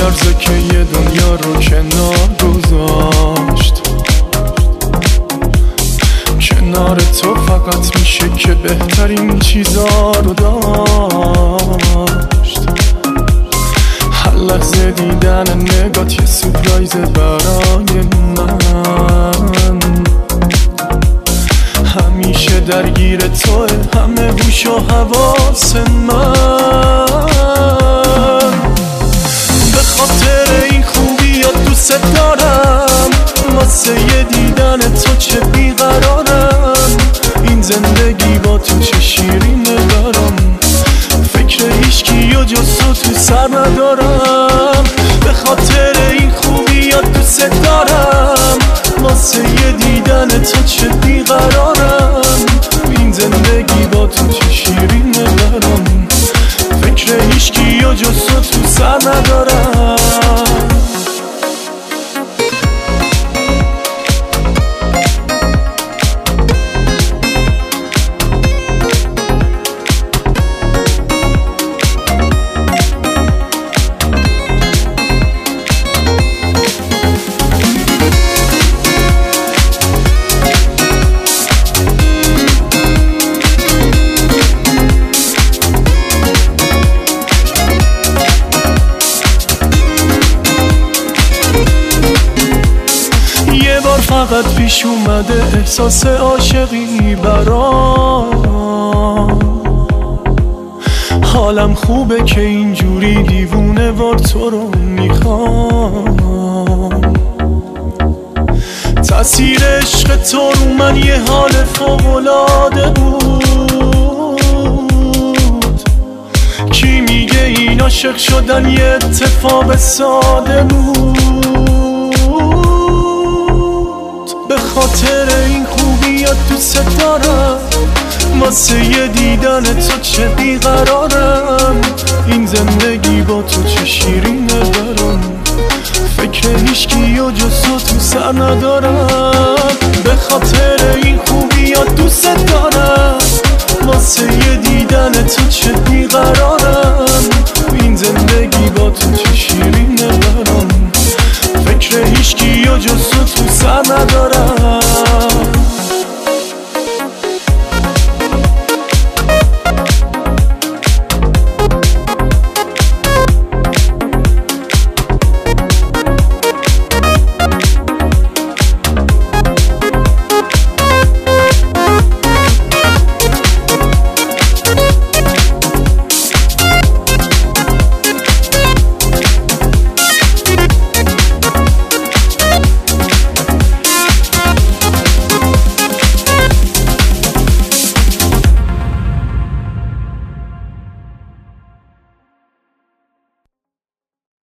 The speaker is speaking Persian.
میلرزه که یه دنیا رو کنار گذاشت. کنار تو فقط میشه که بهترین چیزا رو داشت. هر لحظه دیدن نگات یه سورپرایز برای من. همیشه درگیر توه همه هوش و حواس من. به خاطر این خوبیات دوست دارم، واسه یه دیدن تو چه بیقرارم. این زندگی با تو چه شیرینه دارم، فکر هیچکی و جز تو سر ندارم. به خاطر این خوبیات دوست دارم، واسه یه دیدن تو چه بیقرارم. این زندگی با تو چه شیرینه دارم، فکر هیچکی و جز تو سر ندارم. فقط پیش اومده احساس عاشقی برام. حالم خوبه که اینجوری دیوونه وار تو رو میخوام. تأثیر عشق تو رو من یه حال فوق‌العاده بود. کی میگه این عاشق شدن یه اتفاق ساده بود. به خاطر این خوبیات دوست دارم، واسه یه دیدن تو چه بیقرارم. این زندگی با تو چه شیرینه دارم، فکر هیچکی و جز تو سر ندارم. به خاطر این خوبیات دوست دارم، واسه یه دیدن تو چه بیقرارم. این زندگی با تو چه شیرینه دارم، فکر هیچکی و جز تو سر ندارم.